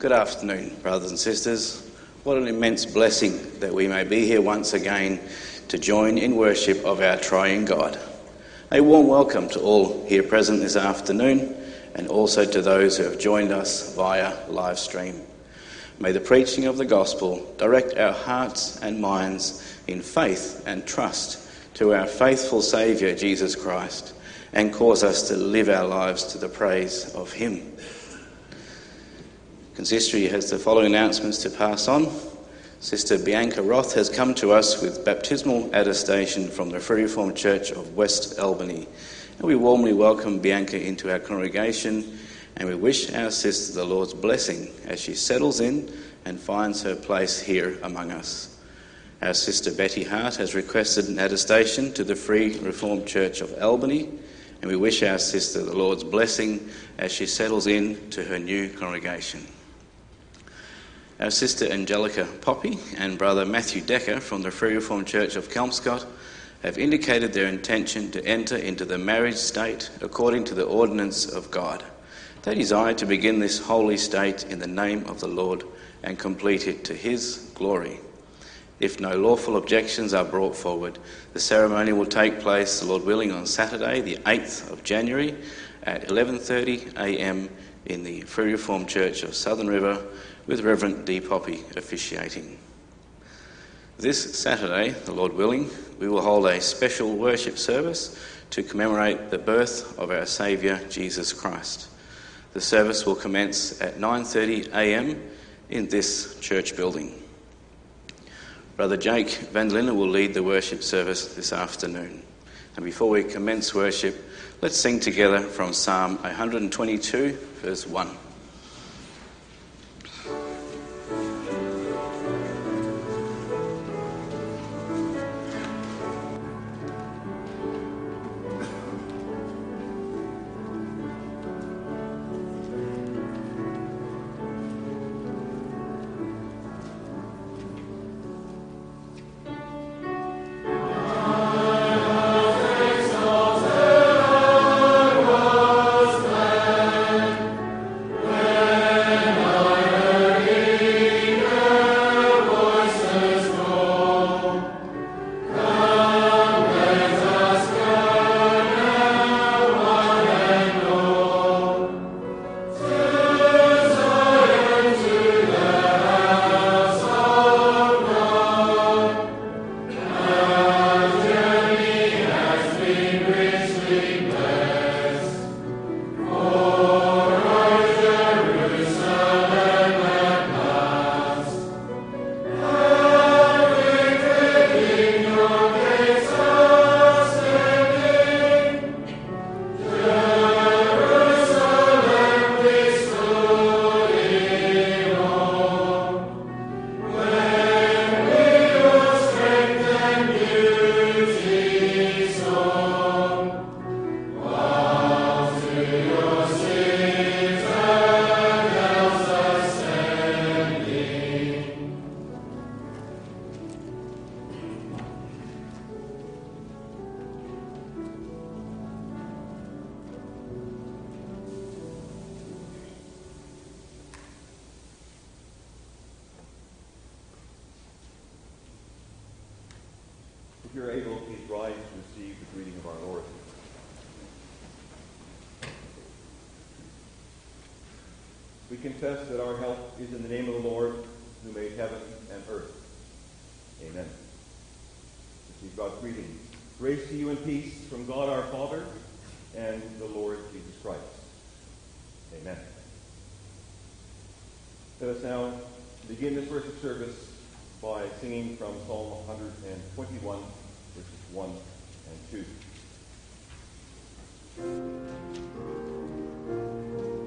Good afternoon, brothers and sisters. What an immense blessing that we may be here once again to join in worship of our triune God. A warm welcome to all here present this afternoon and also to those who have joined us via live stream. May the preaching of the gospel direct our hearts and minds in faith and trust to our faithful Saviour Jesus Christ and cause us to live our lives to the praise of him. Consistory has the following announcements to pass on. Sister Bianca Roth has come to us with baptismal attestation from the Free Reformed Church of West Albany. And we warmly welcome Bianca into our congregation, and we wish our sister the Lord's blessing as she settles in and finds her place here among us. Our sister Betty Hart has requested an attestation to the Free Reformed Church of Albany, and we wish our sister the Lord's blessing as she settles in to her new congregation. Our sister Angelica Poppy and brother Matthew Decker from the Free Reformed Church of Kelmscott have indicated their intention to enter into the marriage state according to the ordinance of God. They desire to begin this holy state in the name of the Lord and complete it to his glory. If no lawful objections are brought forward, the ceremony will take place, the Lord willing, on Saturday, the 8th of January at 11:30 a.m. in the Free Reformed Church of Southern River, with Reverend D. Poppy officiating. This Saturday, the Lord willing, we will hold a special worship service to commemorate the birth of our Saviour Jesus Christ. The service will commence at 9:30 a.m. in this church building. Brother Jake Van Linden will lead the worship service this afternoon. And before we commence worship, let's sing together from Psalm 122, verse 1. If you're able, please rise to receive the greeting of our Lord. We confess that our help is in the name of the Lord, who made heaven and earth. Amen. Receive God's greeting. Grace to you and peace from God our Father and the Lord Jesus Christ. Amen. Let us now begin this worship service by singing from Psalm 121, verses 1 and 2.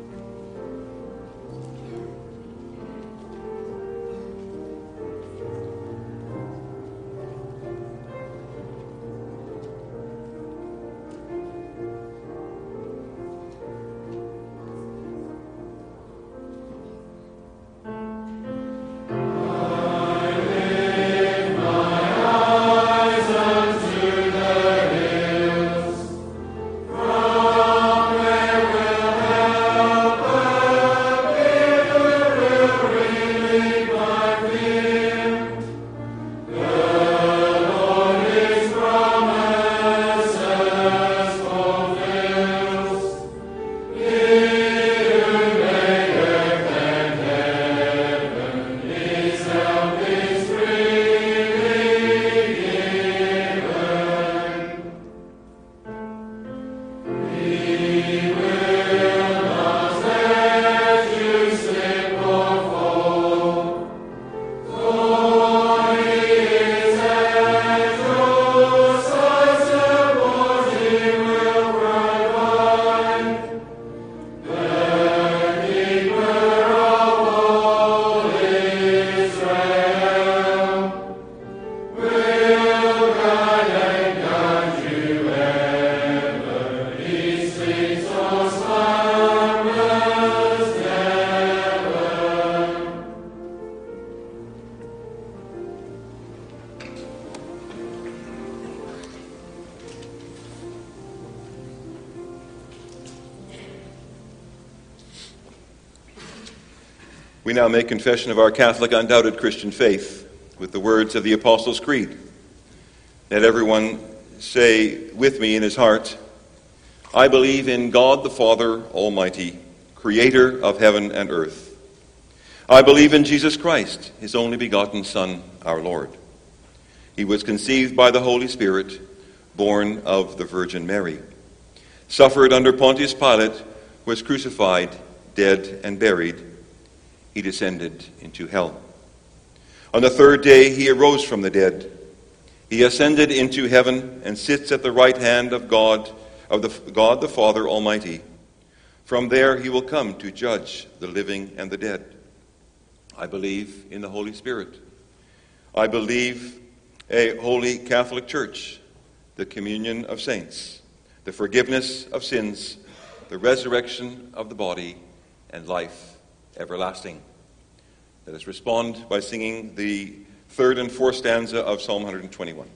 From We now make confession of our Catholic undoubted Christian faith with the words of the Apostles' Creed. Let everyone say with me in his heart, I believe in God the Father Almighty, creator of heaven and earth. I believe in Jesus Christ, his only begotten Son, our Lord. He was conceived by the Holy Spirit, born of the Virgin Mary, suffered under Pontius Pilate, was crucified, dead, and buried. He descended into hell. On the third day he arose from the dead. He ascended into heaven and sits at the right hand of God the Father Almighty. From there he will come to judge the living and the dead. I believe in the Holy Spirit. I believe a holy Catholic Church, the communion of saints, the forgiveness of sins, the resurrection of the body, and life everlasting. Let us respond by singing the third and fourth stanza of Psalm 121.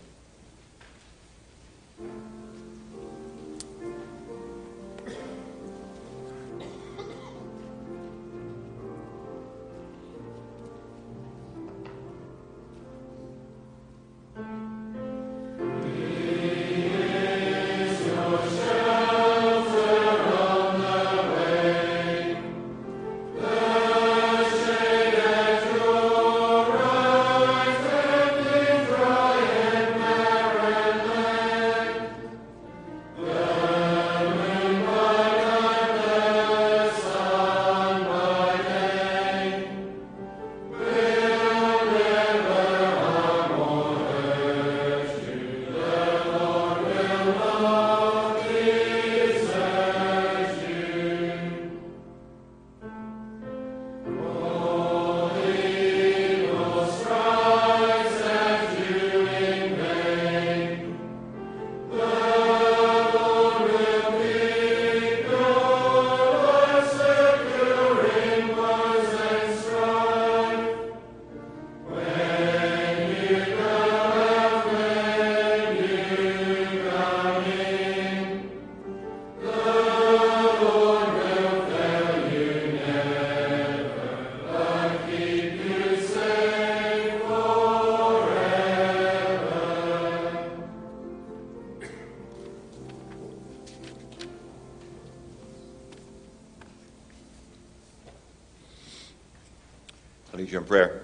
I'll lead you in prayer.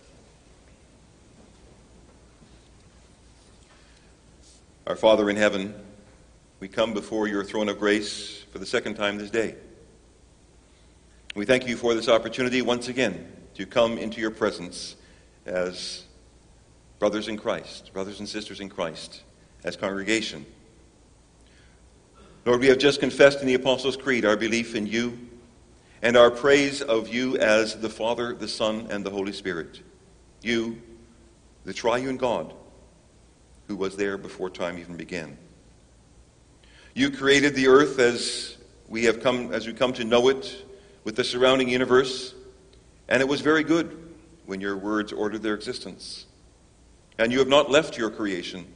Our Father in heaven, we come before your throne of grace for the second time this day. We thank you for this opportunity once again to come into your presence as brothers in Christ, brothers and sisters in Christ, as congregation. Lord, we have just confessed in the Apostles' Creed our belief in you and our praise of you as the Father, the Son, and the Holy Spirit. You, the triune God, who was there before time even began. You created the earth as we come to know it with the surrounding universe, and it was very good when your words ordered their existence. And you have not left your creation,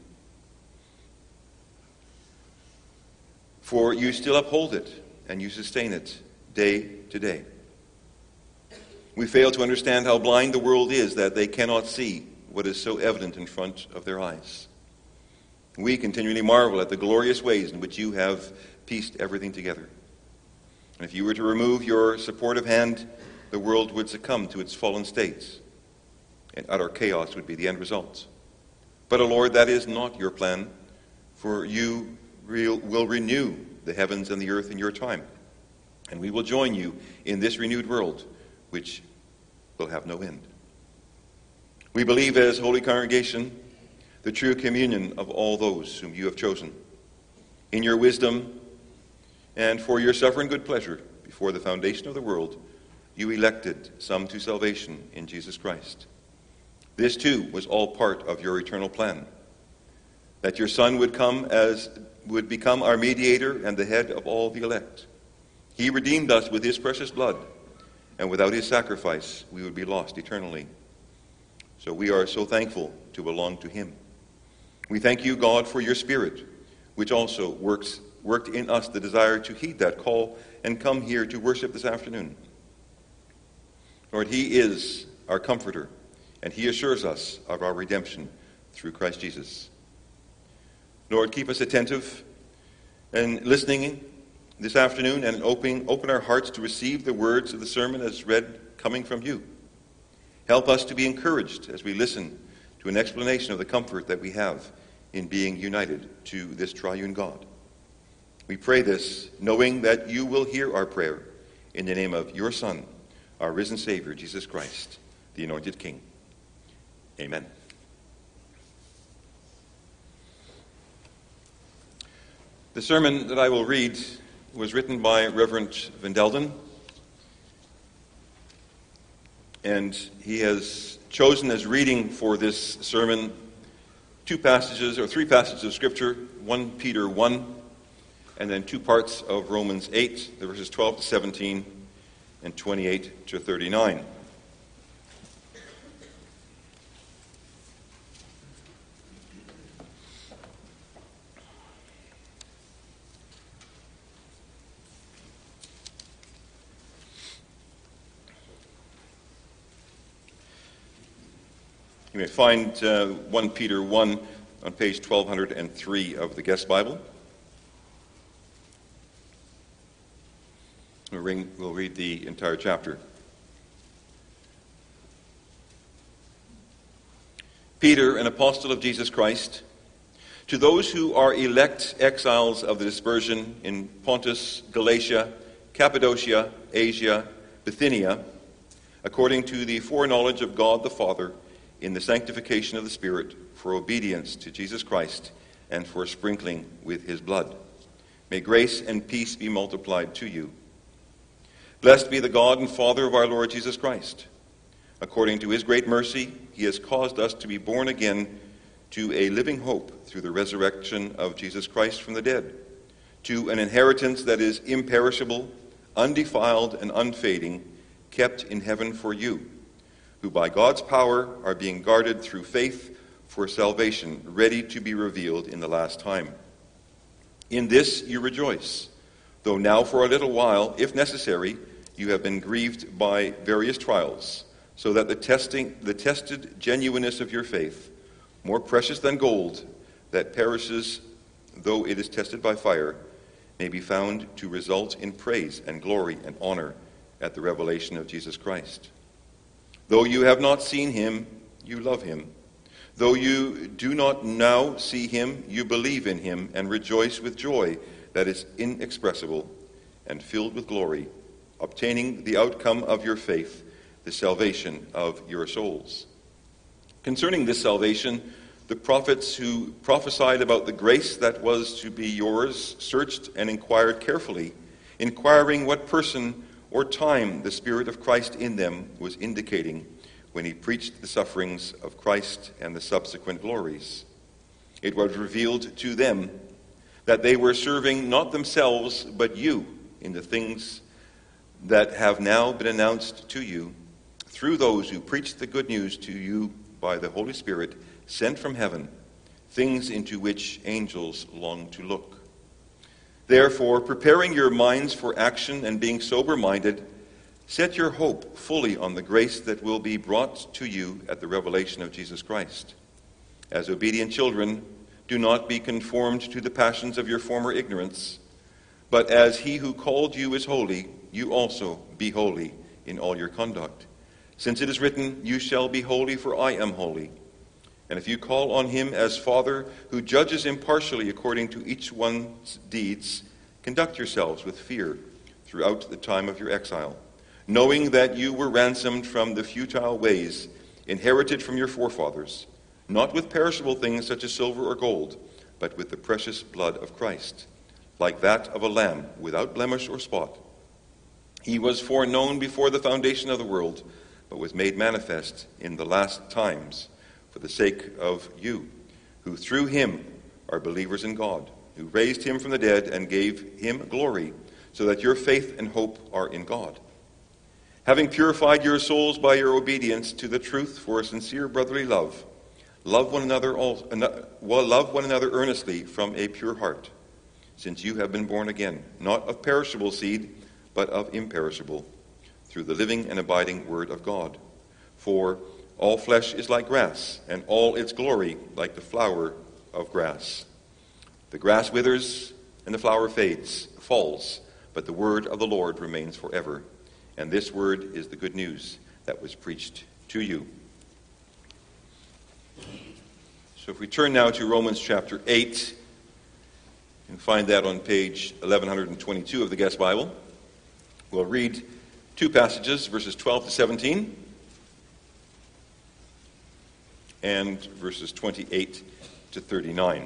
for you still uphold it and you sustain it day to day. We fail to understand how blind the world is that they cannot see what is so evident in front of their eyes. We continually marvel at the glorious ways in which you have pieced everything together. And if you were to remove your supportive hand, the world would succumb to its fallen states, and utter chaos would be the end result. But, O Lord, that is not your plan, for you will renew the heavens and the earth in your time. And we will join you in this renewed world, which will have no end. We believe as holy congregation the true communion of all those whom you have chosen. In your wisdom and for your sovereign good pleasure, before the foundation of the world, you elected some to salvation in Jesus Christ. This too was all part of your eternal plan, that your Son would become our mediator and the head of all the elect. He redeemed us with his precious blood, and without his sacrifice we would be lost eternally. So we are so thankful to belong to him. We thank you, God, for your Spirit, which also worked in us the desire to heed that call and come here to worship this afternoon. Lord, he is our comforter, and he assures us of our redemption through Christ Jesus. Lord, keep us attentive and listening this afternoon, and open our hearts to receive the words of the sermon as read coming from you. Help us to be encouraged as we listen to an explanation of the comfort that we have in being united to this triune God. We pray this, knowing that you will hear our prayer in the name of your Son, our risen Savior, Jesus Christ, the anointed King. Amen. The sermon that I will read was written by Reverend Van Delden, and he has chosen as reading for this sermon three passages of Scripture, 1 Peter 1, and then 2 parts of Romans 8, the verses 12 to 17 and 28 to 39. You may find 1 Peter 1 on page 1203 of the Guest Bible. We'll read the entire chapter. Peter, an apostle of Jesus Christ, to those who are elect exiles of the dispersion in Pontus, Galatia, Cappadocia, Asia, Bithynia, according to the foreknowledge of God the Father, in the sanctification of the Spirit, for obedience to Jesus Christ, and for sprinkling with his blood. May grace and peace be multiplied to you. Blessed be the God and Father of our Lord Jesus Christ. According to his great mercy, he has caused us to be born again to a living hope through the resurrection of Jesus Christ from the dead, to an inheritance that is imperishable, undefiled, and unfading, kept in heaven for you, who by God's power are being guarded through faith for salvation, ready to be revealed in the last time. In this you rejoice, though now for a little while, if necessary, you have been grieved by various trials, so that the tested genuineness of your faith, more precious than gold that perishes though it is tested by fire, may be found to result in praise and glory and honor at the revelation of Jesus Christ. Though you have not seen him, you love him. Though you do not now see him, you believe in him and rejoice with joy that is inexpressible and filled with glory, obtaining the outcome of your faith, the salvation of your souls. Concerning this salvation, the prophets who prophesied about the grace that was to be yours searched and inquired carefully, inquiring what person or time the Spirit of Christ in them was indicating when he preached the sufferings of Christ and the subsequent glories. It was revealed to them that they were serving not themselves but you in the things that have now been announced to you through those who preached the good news to you by the Holy Spirit sent from heaven, things into which angels long to look. Therefore, preparing your minds for action and being sober-minded, set your hope fully on the grace that will be brought to you at the revelation of Jesus Christ. As obedient children, do not be conformed to the passions of your former ignorance, but as he who called you is holy, you also be holy in all your conduct. Since it is written, "You shall be holy, for I am holy." And if you call on him as Father, who judges impartially according to each one's deeds, conduct yourselves with fear throughout the time of your exile, knowing that you were ransomed from the futile ways inherited from your forefathers, not with perishable things such as silver or gold, but with the precious blood of Christ, like that of a lamb without blemish or spot. He was foreknown before the foundation of the world, but was made manifest in the last times for the sake of you, who through him are believers in God, who raised him from the dead and gave him glory, so that your faith and hope are in God. Having purified your souls by your obedience to the truth for a sincere brotherly love, love one another earnestly from a pure heart, since you have been born again, not of perishable seed, but of imperishable, through the living and abiding Word of God. For all flesh is like grass, and all its glory like the flower of grass. The grass withers, and the flower falls, but the word of the Lord remains forever. And this word is the good news that was preached to you. So if we turn now to Romans chapter 8, you can find that on page 1122 of the Guest Bible. We'll read two passages, verses 12 to 17, and verses 28 to 39.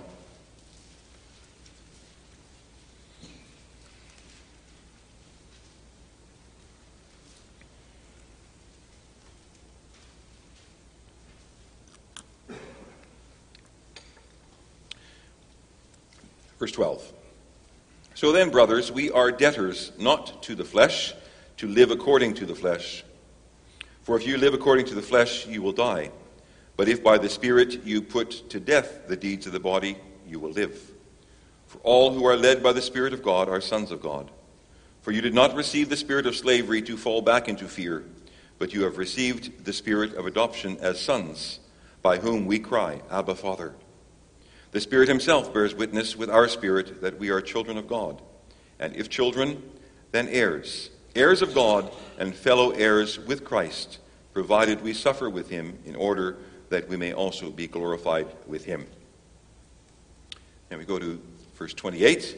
Verse 12. So then, brothers, we are debtors not to the flesh, to live according to the flesh. For if you live according to the flesh, you will die. But if by the Spirit you put to death the deeds of the body, you will live. For all who are led by the Spirit of God are sons of God. For you did not receive the spirit of slavery to fall back into fear, but you have received the Spirit of adoption as sons, by whom we cry, Abba, Father. The Spirit himself bears witness with our spirit that we are children of God. And if children, then heirs, heirs of God and fellow heirs with Christ, provided we suffer with him in order that we may also be glorified with him. And we go to verse 28.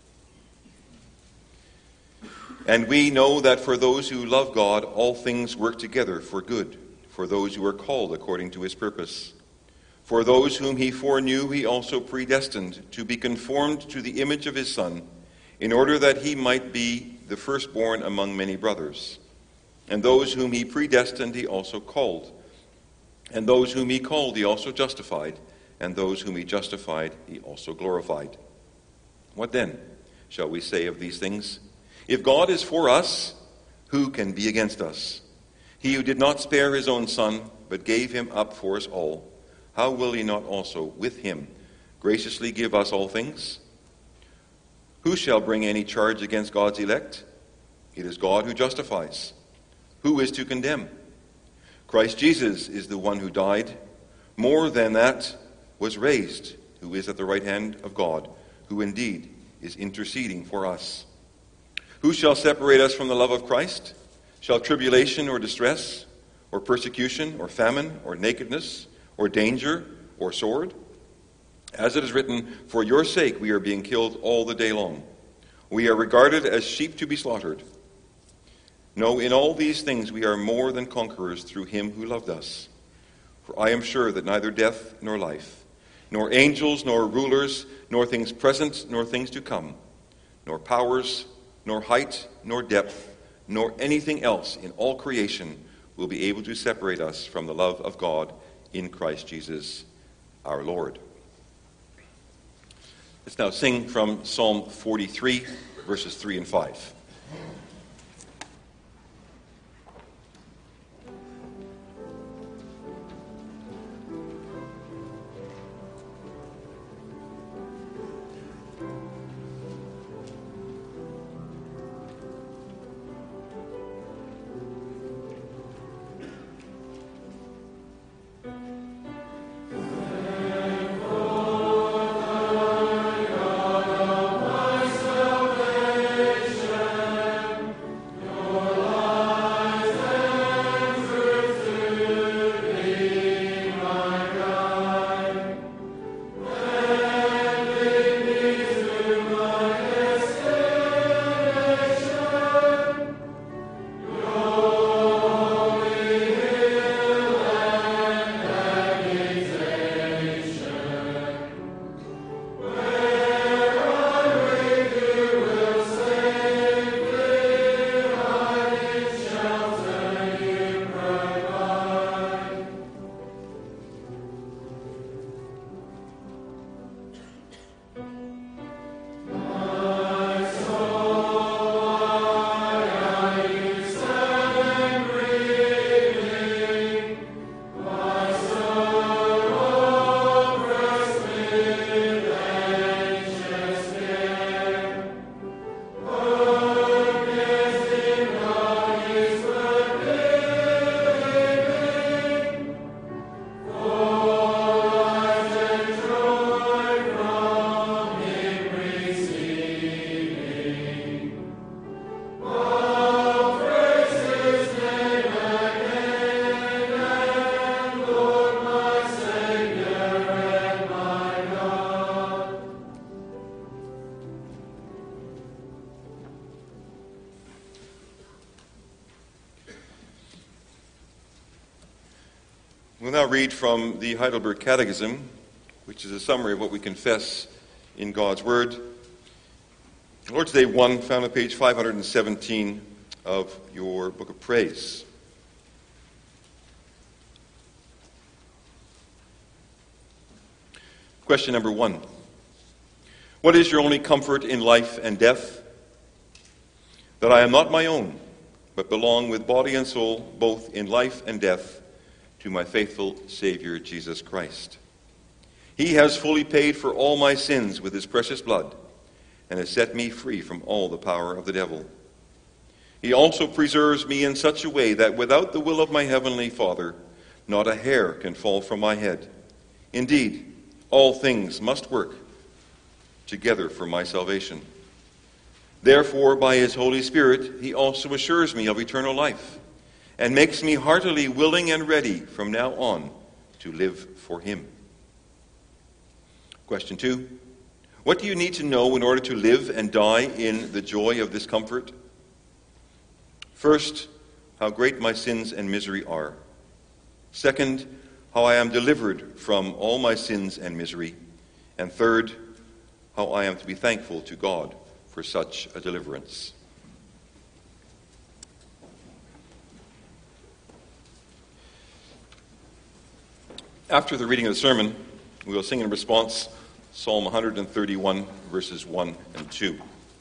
And we know that for those who love God, all things work together for good, for those who are called according to his purpose. For those whom he foreknew, he also predestined to be conformed to the image of his Son, in order that he might be the firstborn among many brothers. And those whom he predestined, he also called. And those whom he called, he also justified. And those whom he justified, he also glorified. What then shall we say of these things? If God is for us, who can be against us? He who did not spare his own Son, but gave him up for us all, how will he not also with him graciously give us all things? Who shall bring any charge against God's elect? It is God who justifies. Who is to condemn? Christ Jesus is the one who died, more than that was raised, who is at the right hand of God, who indeed is interceding for us. Who shall separate us from the love of Christ? Shall tribulation or distress, or persecution, or famine, or nakedness, or danger, or sword? As it is written, for your sake we are being killed all the day long. We are regarded as sheep to be slaughtered. No, in all these things we are more than conquerors through him who loved us. For I am sure that neither death nor life, nor angels nor rulers, nor things present nor things to come, nor powers, nor height, nor depth, nor anything else in all creation will be able to separate us from the love of God in Christ Jesus our Lord. Let's now sing from Psalm 43, verses 3 and 5. We'll now read from the Heidelberg Catechism, which is a summary of what we confess in God's Word. Lord's Day 1, found on page 517 of your Book of Praise. Question number 1. What is your only comfort in life and death? That I am not my own, but belong with body and soul, both in life and death, to my faithful Savior, Jesus Christ. He has fully paid for all my sins with his precious blood, and has set me free from all the power of the devil. He also preserves me in such a way that without the will of my heavenly Father, not a hair can fall from my head. Indeed, all things must work together for my salvation. Therefore, by his Holy Spirit, he also assures me of eternal life, and makes me heartily willing and ready from now on to live for him. Question 2. What do you need to know in order to live and die in the joy of this comfort? First, how great my sins and misery are. Second, how I am delivered from all my sins and misery. And third, how I am to be thankful to God for such a deliverance. After the reading of the sermon, we will sing in response Psalm 131, verses 1 and 2.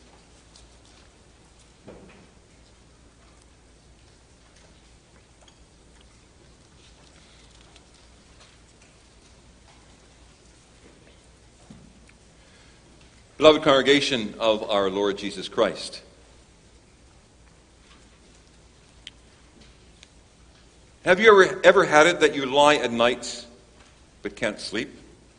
Beloved congregation of our Lord Jesus Christ, have you ever had it that you lie at night but can't sleep?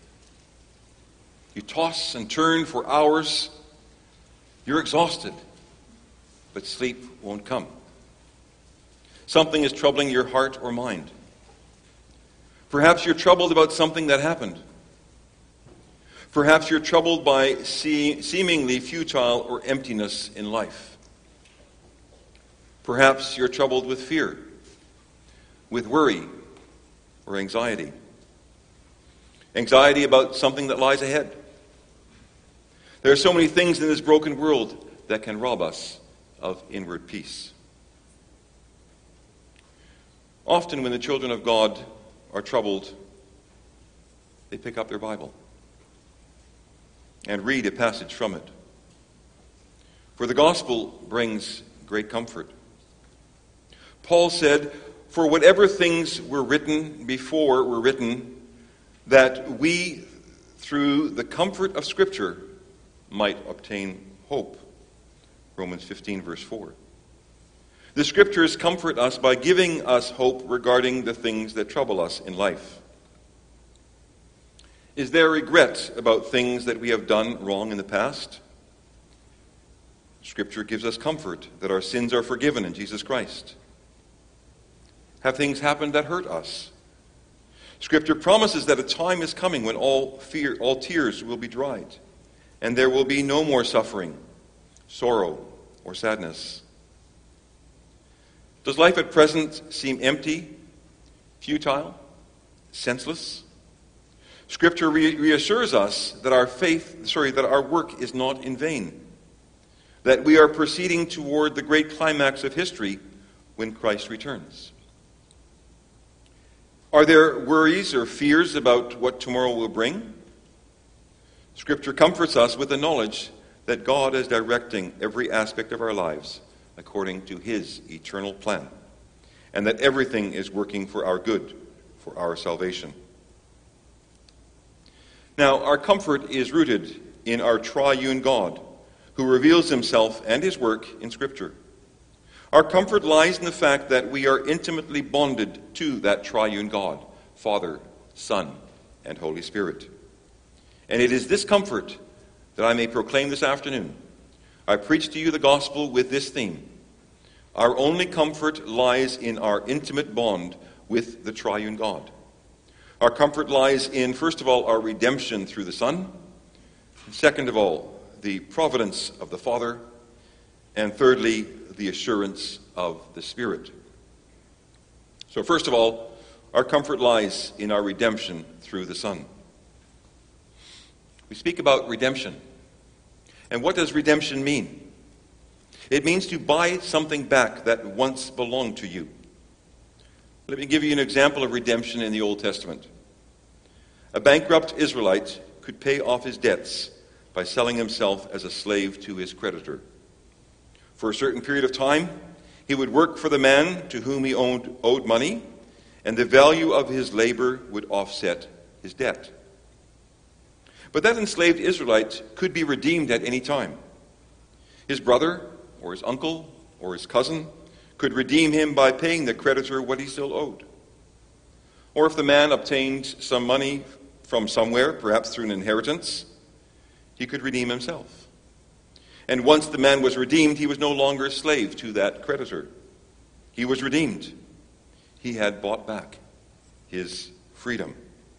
You toss and turn for hours. You're exhausted, but sleep won't come. Something is troubling your heart or mind. Perhaps you're troubled about something that happened. Perhaps you're troubled by seemingly futile or emptiness in life. Perhaps you're troubled with fear, with worry, or anxiety. Anxiety about something that lies ahead. There are so many things in this broken world that can rob us of inward peace. Often when the children of God are troubled, they pick up their Bible and read a passage from it. For the gospel brings great comfort. Paul said, "For whatever things were written before were written, that we, through the comfort of Scripture, might obtain hope." Romans 15, verse 4. The Scriptures comfort us by giving us hope regarding the things that trouble us in life. Is there regret about things that we have done wrong in the past? Scripture gives us comfort that our sins are forgiven in Jesus Christ. Have things happened that hurt us? Scripture promises that a time is coming when all tears will be dried, and there will be no more suffering, sorrow, or sadness. Does life at present seem empty, futile, senseless? Scripture reassures us that our work is not in vain, that we are proceeding toward the great climax of history when Christ returns. Are there worries or fears about what tomorrow will bring? Scripture comforts us with the knowledge that God is directing every aspect of our lives according to his eternal plan, and that everything is working for our good, for our salvation. Now, our comfort is rooted in our triune God, who reveals himself and his work in Scripture. Our comfort lies in the fact that we are intimately bonded to that triune God, Father, Son, and Holy Spirit. And it is this comfort that I may proclaim this afternoon. I preach to you the gospel with this theme. Our only comfort lies in our intimate bond with the triune God. Our comfort lies in, first of all, our redemption through the Son. Second of all, the providence of the Father. And thirdly, the assurance of the Spirit. So first of all, our comfort lies in our redemption through the Son. We speak about redemption. And what does redemption mean? It means to buy something back that once belonged to you. Let me give you an example of redemption in the Old Testament. A bankrupt Israelite could pay off his debts by selling himself as a slave to his creditor. For a certain period of time, he would work for the man to whom he owed money, and the value of his labor would offset his debt. But that enslaved Israelite could be redeemed at any time. His brother, or his uncle, or his cousin could redeem him by paying the creditor what he still owed. Or if the man obtained some money from somewhere, perhaps through an inheritance, he could redeem himself. And once the man was redeemed, he was no longer a slave to that creditor. He was redeemed. He had bought back his freedom.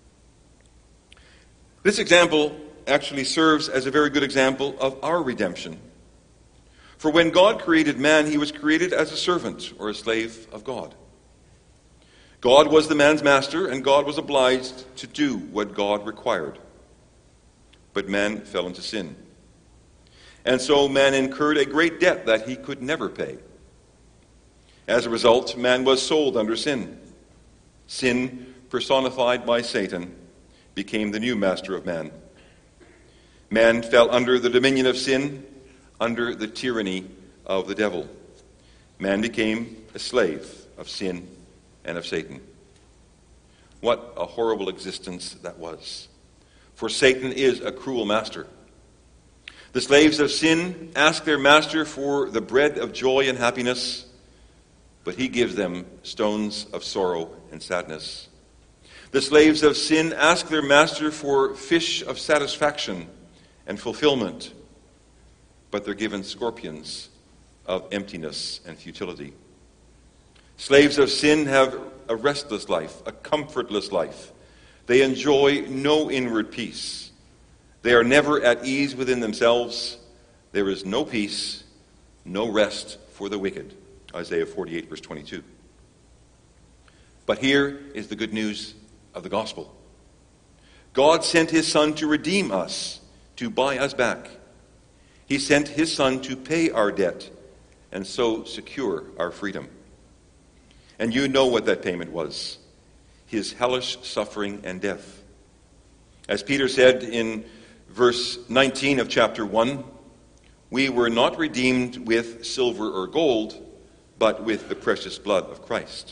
This example actually serves as a very good example of our redemption. For when God created man, he was created as a servant or a slave of God. God was the man's master, and God was obliged to do what God required. But man fell into sin. And so man incurred a great debt that he could never pay. As a result, man was sold under sin. Sin, personified by Satan, became the new master of man. Man fell under the dominion of sin, under the tyranny of the devil. Man became a slave of sin and of Satan. What a horrible existence that was. For Satan is a cruel master. The slaves of sin ask their master for the bread of joy and happiness, but he gives them stones of sorrow and sadness. The slaves of sin ask their master for fish of satisfaction and fulfillment, but they're given scorpions of emptiness and futility. Slaves of sin have a restless life, a comfortless life. They enjoy no inward peace. They are never at ease within themselves. There is no peace, no rest for the wicked. Isaiah 48, verse 22. But here is the good news of the gospel. God sent his Son to redeem us, to buy us back. He sent his Son to pay our debt and so secure our freedom. And you know what that payment was: his hellish suffering and death. As Peter said in verse 19 of chapter 1, we were not redeemed with silver or gold, but with the precious blood of Christ.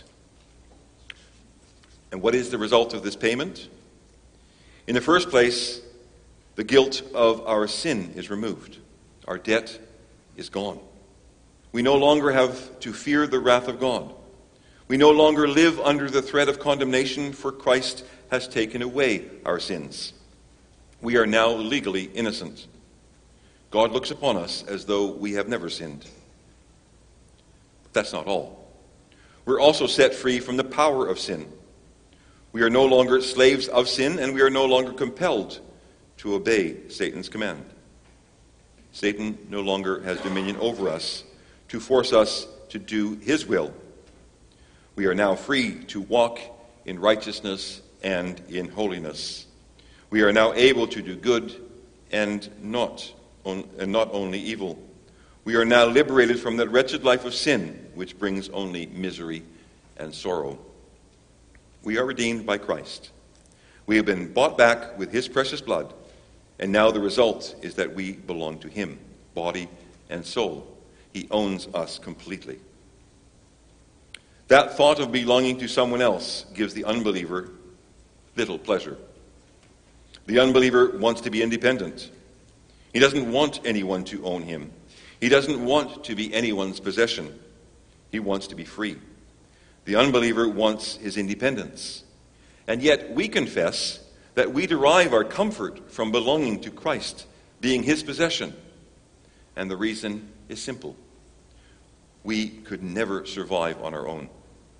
And what is the result of this payment? In the first place, the guilt of our sin is removed. Our debt is gone. We no longer have to fear the wrath of God. We no longer live under the threat of condemnation, for Christ has taken away our sins. We are now legally innocent. God looks upon us as though we have never sinned. But that's not all. We're also set free from the power of sin. We are no longer slaves of sin, and we are no longer compelled to obey Satan's command. Satan no longer has dominion over us to force us to do his will. We are now free to walk in righteousness and in holiness. We are now able to do good and not only evil. We are now liberated from that wretched life of sin, which brings only misery and sorrow. We are redeemed by Christ. We have been bought back with his precious blood, and now the result is that we belong to him, body and soul. He owns us completely. That thought of belonging to someone else gives the unbeliever little pleasure. The unbeliever wants to be independent. He doesn't want anyone to own him. He doesn't want to be anyone's possession. He wants to be free. The unbeliever wants his independence. And yet we confess that we derive our comfort from belonging to Christ, being his possession. And the reason is simple. We could never survive on our own.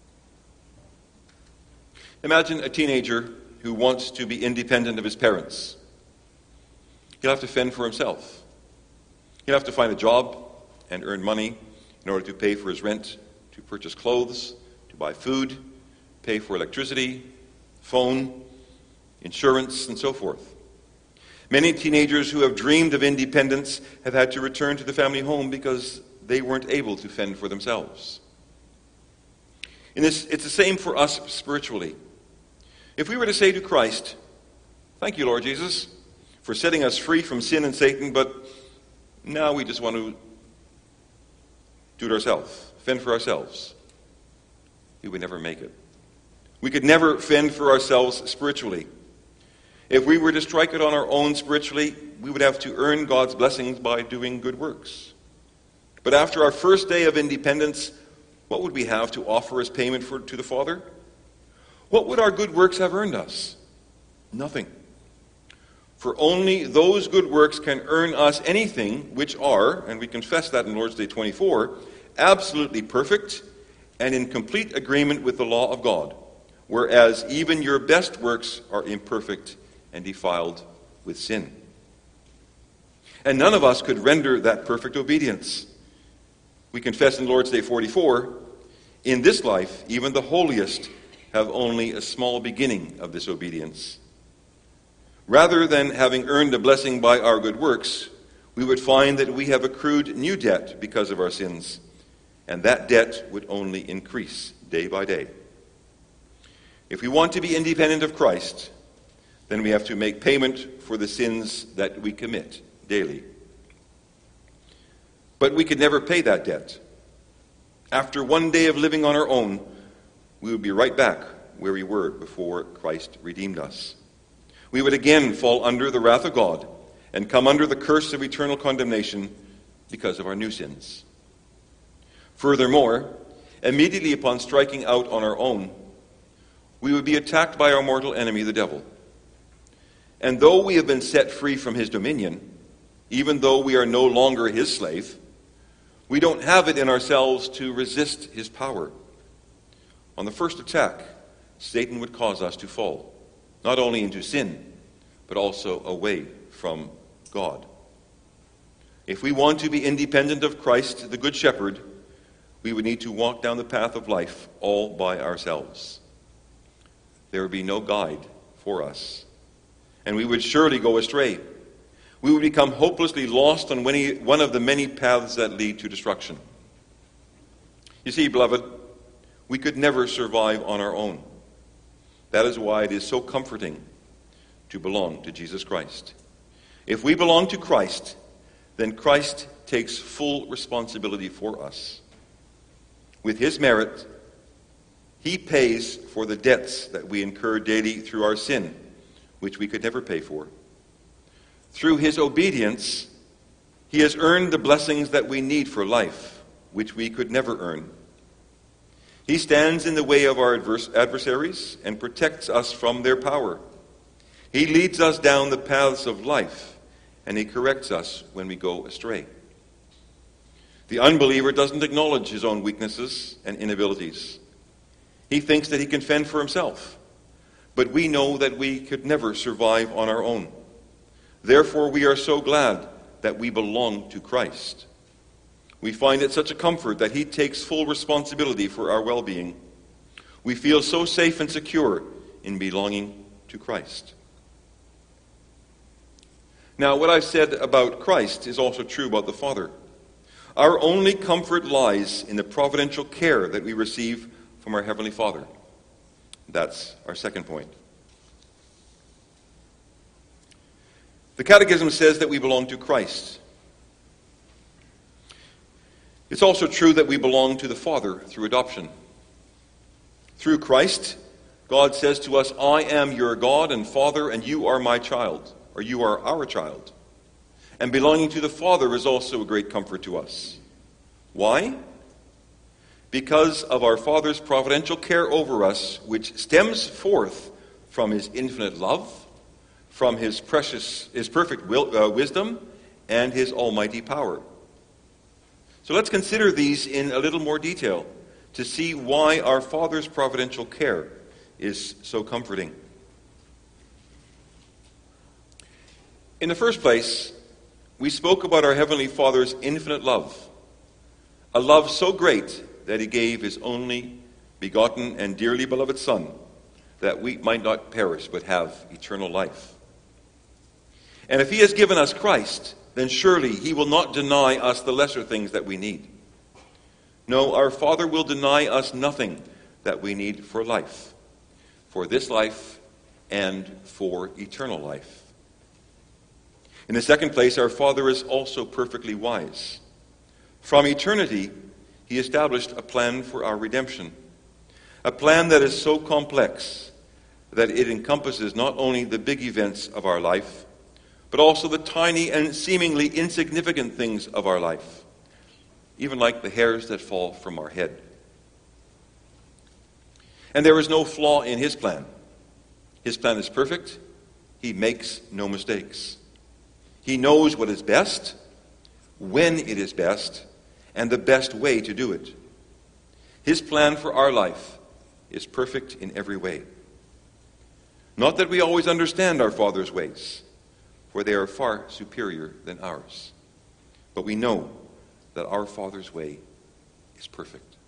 Imagine a teenager who wants to be independent of his parents. He'll have to fend for himself. He'll have to find a job and earn money in order to pay for his rent, to purchase clothes, to buy food, pay for electricity, phone, insurance, and so forth. Many teenagers who have dreamed of independence have had to return to the family home because they weren't able to fend for themselves. It's the same for us spiritually. If we were to say to Christ, "Thank you, Lord Jesus, for setting us free from sin and Satan, but now we just want to do it ourselves, fend for ourselves," we would never make it. We could never fend for ourselves spiritually. If we were to strike it on our own spiritually, we would have to earn God's blessings by doing good works. But after our first day of independence, what would we have to offer as payment to the Father? What would our good works have earned us? Nothing. For only those good works can earn us anything which are, and we confess that in Lord's Day 24, absolutely perfect and in complete agreement with the law of God, whereas even your best works are imperfect and defiled with sin. And none of us could render that perfect obedience. We confess in Lord's Day 44, in this life, even the holiest have only a small beginning of this obedience. Rather than having earned a blessing by our good works, we would find that we have accrued new debt because of our sins, and that debt would only increase day by day. If we want to be independent of Christ, then we have to make payment for the sins that we commit daily. But we could never pay that debt. After one day of living on our own, we would be right back where we were before Christ redeemed us. We would again fall under the wrath of God and come under the curse of eternal condemnation because of our new sins. Furthermore, immediately upon striking out on our own, we would be attacked by our mortal enemy, the devil. And though we have been set free from his dominion, even though we are no longer his slave, we don't have it in ourselves to resist his power. On the first attack, Satan would cause us to fall, not only into sin, but also away from God. If we want to be independent of Christ, the Good Shepherd, we would need to walk down the path of life all by ourselves. There would be no guide for us, and we would surely go astray. We would become hopelessly lost on one of the many paths that lead to destruction. You see, beloved, we could never survive on our own. That is why it is so comforting to belong to Jesus Christ. If we belong to Christ, then Christ takes full responsibility for us. With his merit, he pays for the debts that we incur daily through our sin, which we could never pay for. Through his obedience, he has earned the blessings that we need for life, which we could never earn. He stands in the way of our adversaries and protects us from their power. He leads us down the paths of life, and he corrects us when we go astray. The unbeliever doesn't acknowledge his own weaknesses and inabilities. He thinks that he can fend for himself, but we know that we could never survive on our own. Therefore, we are so glad that we belong to Christ. We find it such a comfort that he takes full responsibility for our well-being. We feel so safe and secure in belonging to Christ. Now, what I've said about Christ is also true about the Father. Our only comfort lies in the providential care that we receive from our Heavenly Father. That's our second point. The Catechism says that we belong to Christ. It's also true that we belong to the Father through adoption. Through Christ, God says to us, "I am your God and Father, and you are my child," or "you are our child." And belonging to the Father is also a great comfort to us. Why? Because of our Father's providential care over us, which stems forth from his infinite love, from his perfect wisdom, and his almighty power. So let's consider these in a little more detail to see why our Father's providential care is so comforting. In the first place, we spoke about our Heavenly Father's infinite love, a love so great that he gave his only begotten and dearly beloved Son, that we might not perish but have eternal life. And if he has given us Christ, then surely he will not deny us the lesser things that we need. No, our Father will deny us nothing that we need for life, for this life and for eternal life. In the second place, our Father is also perfectly wise. From eternity, he established a plan for our redemption, a plan that is so complex that it encompasses not only the big events of our life, but also the tiny and seemingly insignificant things of our life, even like the hairs that fall from our head. And there is no flaw in his plan. His plan is perfect. He makes no mistakes. He knows what is best, when it is best, and the best way to do it. His plan for our life is perfect in every way. Not that we always understand our Father's ways, for they are far superior than ours. But we know that our Father's way is perfect.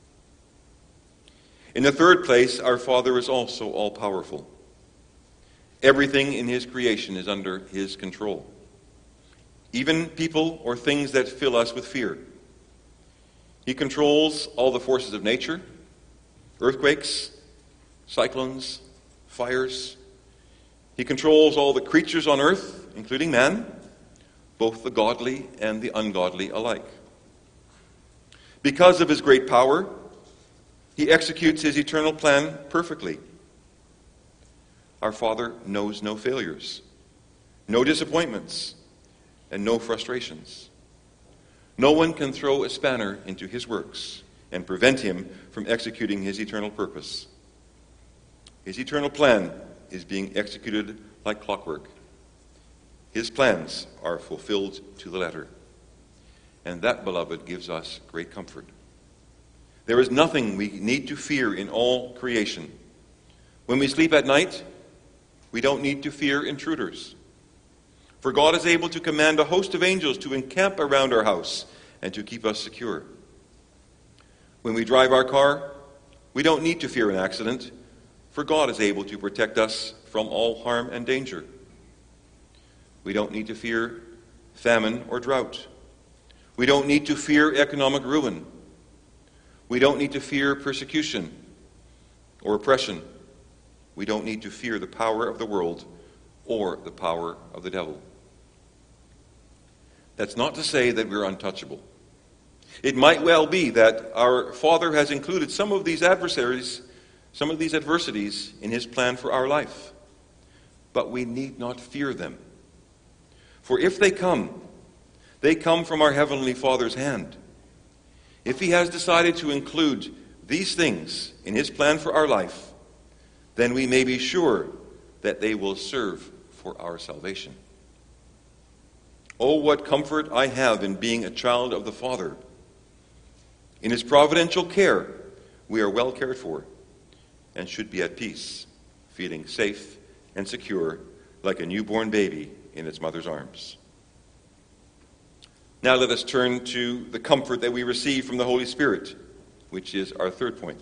In the third place, our Father is also all-powerful. Everything in his creation is under his control. Even people or things that fill us with fear. He controls all the forces of nature, earthquakes, cyclones, fires. He controls all the creatures on earth, including man, both the godly and the ungodly alike. Because of his great power, he executes his eternal plan perfectly. Our Father knows no failures, no disappointments, and no frustrations. No one can throw a spanner into his works and prevent him from executing his eternal purpose. His eternal plan is being executed like clockwork. His plans are fulfilled to the letter. And that, beloved, gives us great comfort. There is nothing we need to fear in all creation. When we sleep at night, we don't need to fear intruders. For God is able to command a host of angels to encamp around our house and to keep us secure. When we drive our car, we don't need to fear an accident, for God is able to protect us from all harm and danger. We don't need to fear famine or drought. We don't need to fear economic ruin. We don't need to fear persecution or oppression. We don't need to fear the power of the world or the power of the devil. That's not to say that we're untouchable. It might well be that our Father has included some of these adversities, some of these adversities in his plan for our life. But we need not fear them. For if they come from our Heavenly Father's hand. If he has decided to include these things in his plan for our life, then we may be sure that they will serve for our salvation. Oh, what comfort I have in being a child of the Father. In his providential care, we are well cared for and should be at peace, feeling safe and secure like a newborn baby in its mother's arms. Now let us turn to the comfort that we receive from the Holy Spirit, which is our third point.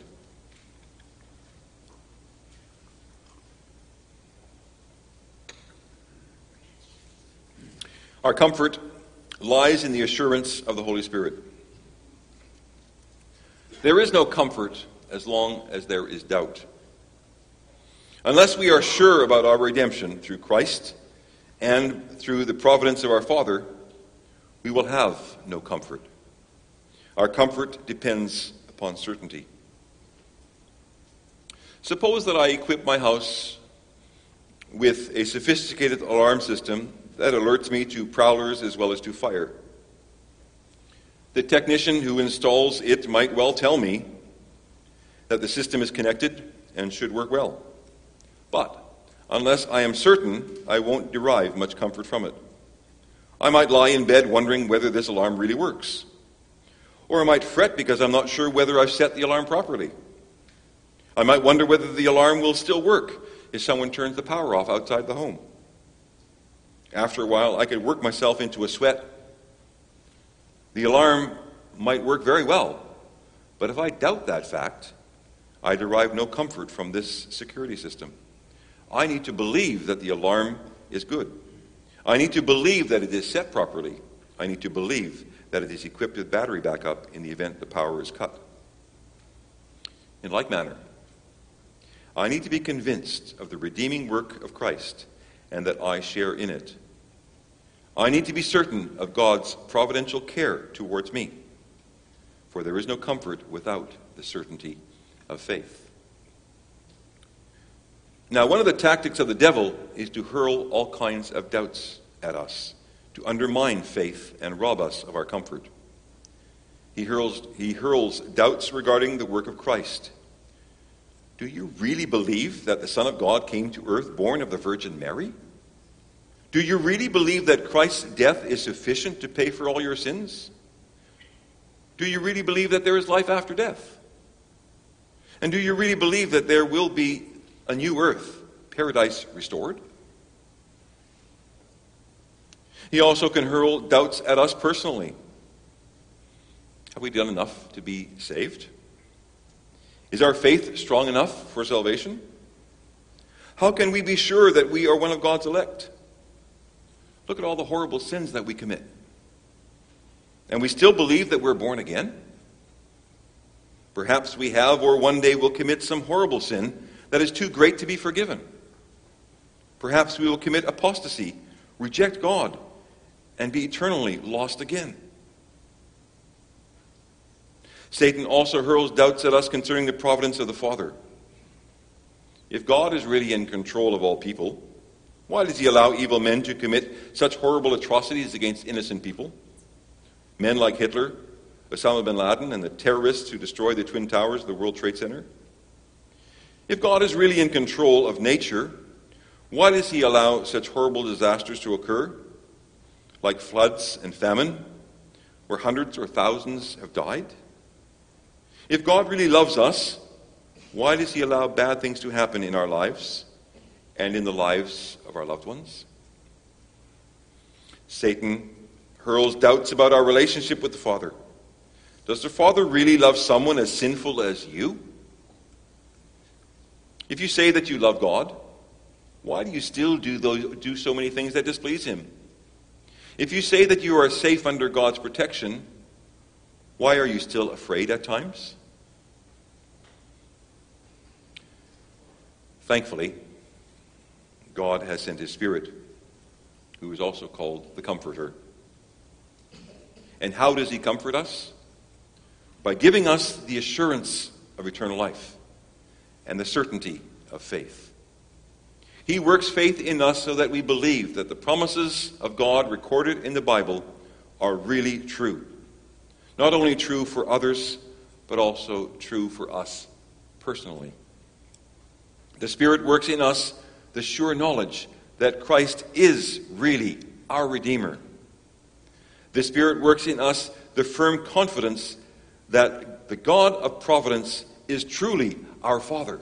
Our comfort lies in the assurance of the Holy Spirit. There is no comfort as long as there is doubt. Unless we are sure about our redemption through Christ and through the providence of our Father, we will have no comfort. Our comfort depends upon certainty. Suppose that I equip my house with a sophisticated alarm system that alerts me to prowlers as well as to fire. The technician who installs it might well tell me that the system is connected and should work well. But unless I am certain, I won't derive much comfort from it. I might lie in bed wondering whether this alarm really works. Or I might fret because I'm not sure whether I've set the alarm properly. I might wonder whether the alarm will still work if someone turns the power off outside the home. After a while, I could work myself into a sweat. The alarm might work very well, but if I doubt that fact, I derive no comfort from this security system. I need to believe that the alarm is good. I need to believe that it is set properly. I need to believe that it is equipped with battery backup in the event the power is cut. In like manner, I need to be convinced of the redeeming work of Christ and that I share in it. I need to be certain of God's providential care towards me, for there is no comfort without the certainty of faith. Now, one of the tactics of the devil is to hurl all kinds of doubts at us, to undermine faith and rob us of our comfort. He hurls doubts regarding the work of Christ. Do you really believe that the Son of God came to earth born of the Virgin Mary? Do you really believe that Christ's death is sufficient to pay for all your sins? Do you really believe that there is life after death? And do you really believe that there will be a new earth, paradise restored? He also can hurl doubts at us personally. Have we done enough to be saved? Is our faith strong enough for salvation? How can we be sure that we are one of God's elect? Look at all the horrible sins that we commit. And we still believe that we're born again? Perhaps we have or one day will commit some horrible sin that is too great to be forgiven. Perhaps we will commit apostasy, reject God, and be eternally lost again. Satan also hurls doubts at us concerning the providence of the Father. If God is really in control of all people, why does he allow evil men to commit such horrible atrocities against innocent people? Men like Hitler, Osama bin Laden, and the terrorists who destroyed the Twin Towers of the World Trade Center? If God is really in control of nature, why does he allow such horrible disasters to occur, like floods and famine, where hundreds or thousands have died? If God really loves us, why does he allow bad things to happen in our lives and in the lives of our loved ones? Satan hurls doubts about our relationship with the Father. Does the Father really love someone as sinful as you? If you say that you love God, why do you still do so many things that displease him? If you say that you are safe under God's protection, why are you still afraid at times? Thankfully, God has sent his Spirit, who is also called the Comforter. And how does he comfort us? By giving us the assurance of eternal life and the certainty of faith. He works faith in us so that we believe that the promises of God recorded in the Bible are really true. Not only true for others, but also true for us personally. The Spirit works in us the sure knowledge that Christ is really our Redeemer. The Spirit works in us the firm confidence that the God of providence is truly our Father.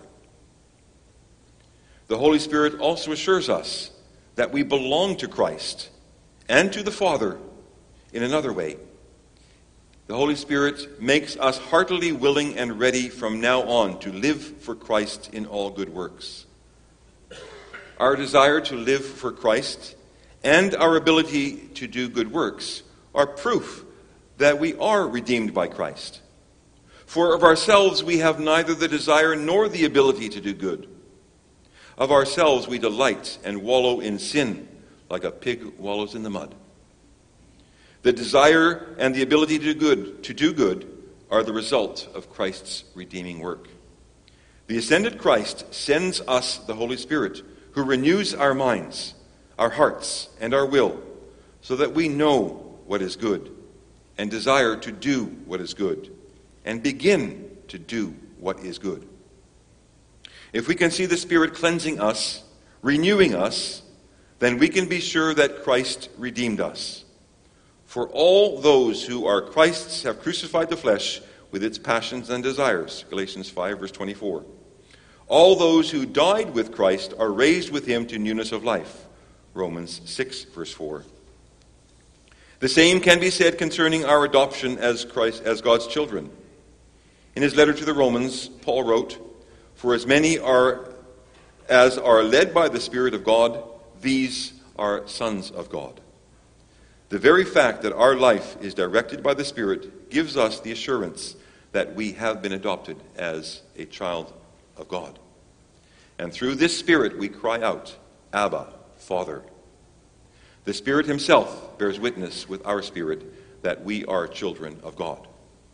The Holy Spirit also assures us that we belong to Christ and to the Father in another way. The Holy Spirit makes us heartily willing and ready from now on to live for Christ in all good works. Our desire to live for Christ and our ability to do good works are proof that we are redeemed by Christ. For of ourselves we have neither the desire nor the ability to do good. Of ourselves we delight and wallow in sin, like a pig wallows in the mud. The desire and the ability to do good are the result of Christ's redeeming work. The ascended Christ sends us the Holy Spirit, who renews our minds, our hearts, and our will, so that we know what is good and desire to do what is good and begin to do what is good. If we can see the Spirit cleansing us, renewing us, then we can be sure that Christ redeemed us. For all those who are Christ's have crucified the flesh with its passions and desires. Galatians 5, verse 24. All those who died with Christ are raised with him to newness of life. Romans 6, verse 4. The same can be said concerning our adoption as God's children. In his letter to the Romans, Paul wrote, For as many as are led by the Spirit of God, these are sons of God. The very fact that our life is directed by the Spirit gives us the assurance that we have been adopted as a child of God. And through this Spirit we cry out, Abba, Father. The Spirit himself bears witness with our spirit that we are children of God.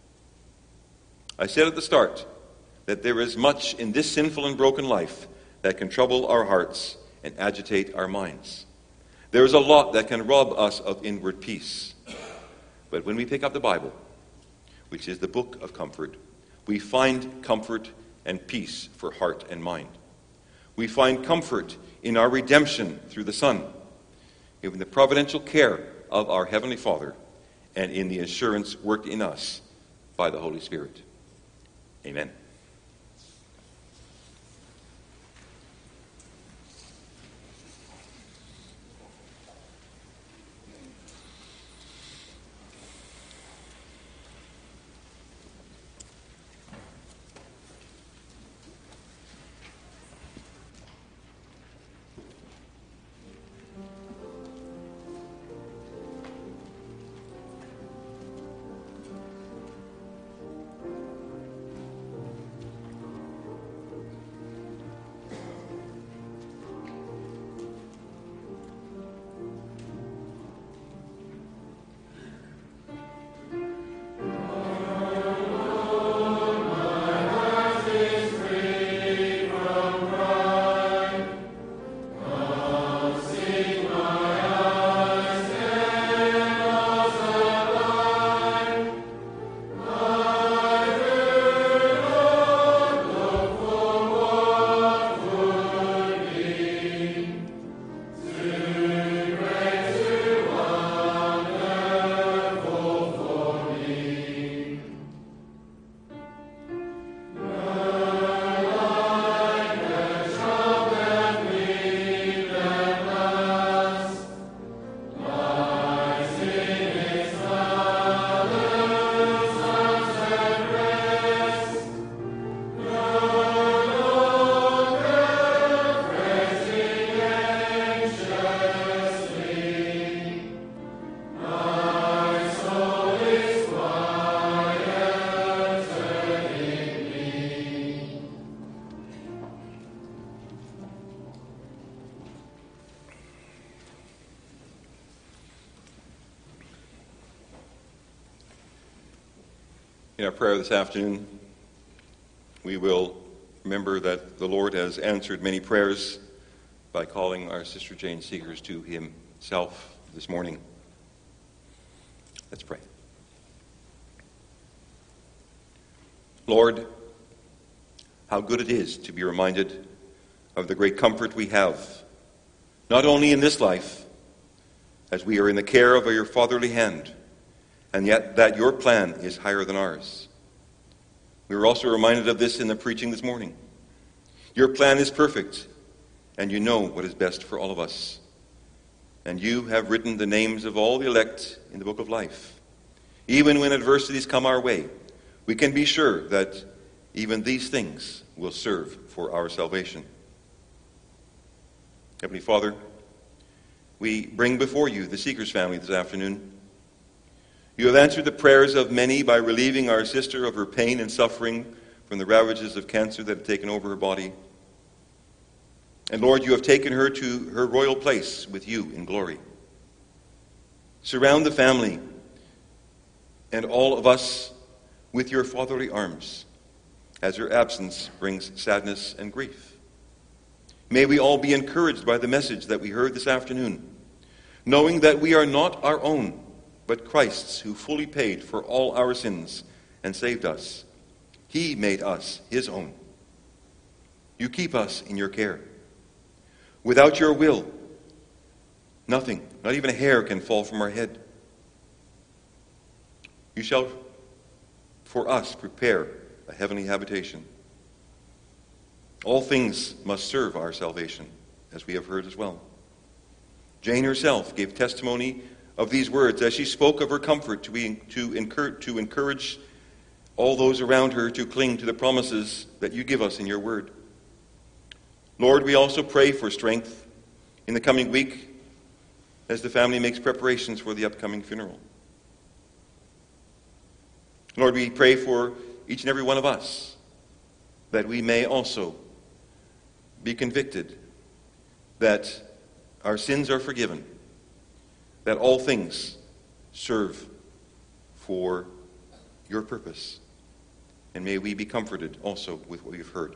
I said at the start that there is much in this sinful and broken life that can trouble our hearts and agitate our minds. There is a lot that can rob us of inward peace. But when we pick up the Bible, which is the book of comfort, we find comfort and peace for heart and mind. We find comfort in our redemption through the Son, in the providential care of our Heavenly Father, and in the assurance worked in us by the Holy Spirit. Amen. In our prayer this afternoon, we will remember that the Lord has answered many prayers by calling our Sister Jane Seegers to himself this morning. Let's pray. Lord, how good it is to be reminded of the great comfort we have, not only in this life, as we are in the care of your fatherly hand, and yet that your plan is higher than ours. We were also reminded of this in the preaching this morning. Your plan is perfect, and you know what is best for all of us. And you have written the names of all the elect in the book of life. Even when adversities come our way, we can be sure that even these things will serve for our salvation. Heavenly Father, we bring before you the Seegers family this afternoon. You have answered the prayers of many by relieving our sister of her pain and suffering from the ravages of cancer that have taken over her body. And Lord, you have taken her to her royal place with you in glory. Surround the family and all of us with your fatherly arms, as her absence brings sadness and grief. May we all be encouraged by the message that we heard this afternoon, knowing that we are not our own, but Christ's, who fully paid for all our sins and saved us. He made us his own. You keep us in your care. Without your will, nothing, not even a hair, can fall from our head. You shall, for us, prepare a heavenly habitation. All things must serve our salvation, as we have heard as well. Jane herself gave testimony of these words as she spoke of her comfort to encourage all those around her to cling to the promises that you give us in your word. Lord, we also pray for strength in the coming week as the family makes preparations for the upcoming funeral. Lord, we pray for each and every one of us that we may also be convicted that our sins are forgiven, that all things serve for your purpose. And may we be comforted also with what we've heard.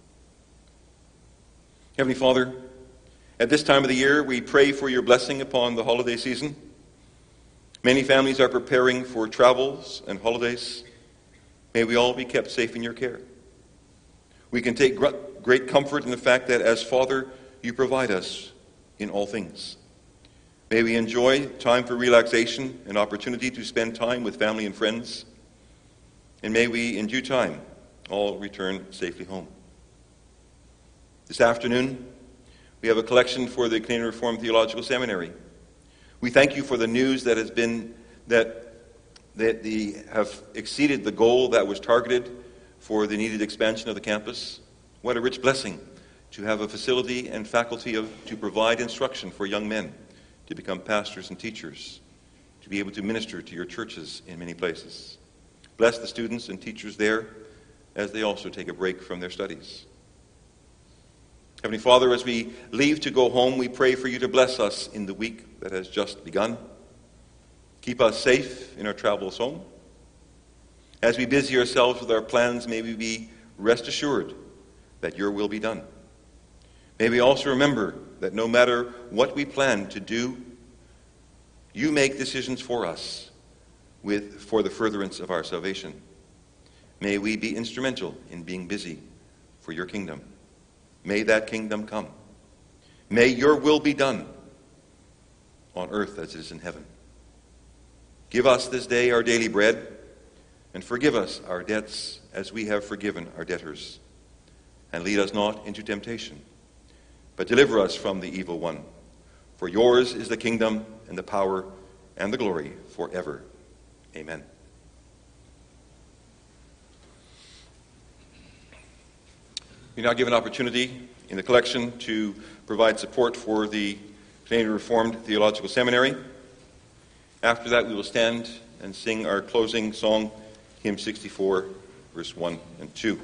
Heavenly Father, at this time of the year, we pray for your blessing upon the holiday season. Many families are preparing for travels and holidays. May we all be kept safe in your care. We can take great comfort in the fact that as Father, you provide us in all things. May we enjoy time for relaxation and opportunity to spend time with family and friends. And may we, in due time, all return safely home. This afternoon, we have a collection for the Canadian Reformed Theological Seminary. We thank you for the news that has been that they have exceeded the goal that was targeted for the needed expansion of the campus. What a rich blessing to have a facility and faculty to provide instruction for young men to become pastors and teachers, to be able to minister to your churches in many places. Bless the students and teachers there as they also take a break from their studies. Heavenly Father, as we leave to go home, we pray for you to bless us in the week that has just begun. Keep us safe in our travels home. As we busy ourselves with our plans, may we be rest assured that your will be done. May we also remember that no matter what we plan to do, you make decisions for us for the furtherance of our salvation. May we be instrumental in being busy for your kingdom. May that kingdom come. May your will be done on earth as it is in heaven. Give us this day our daily bread, and forgive us our debts as we have forgiven our debtors. And lead us not into temptation, but deliver us from the evil one. For yours is the kingdom and the power and the glory forever. Amen. We now give an opportunity in the collection to provide support for the Canadian Reformed Theological Seminary. After that, we will stand and sing our closing song, Hymn 64, verse 1 and 2.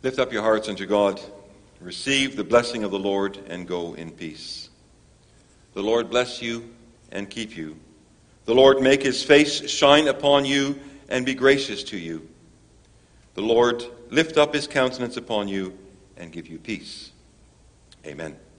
Lift up your hearts unto God. Receive the blessing of the Lord and go in peace. The Lord bless you and keep you. The Lord make his face shine upon you and be gracious to you. The Lord lift up his countenance upon you and give you peace. Amen.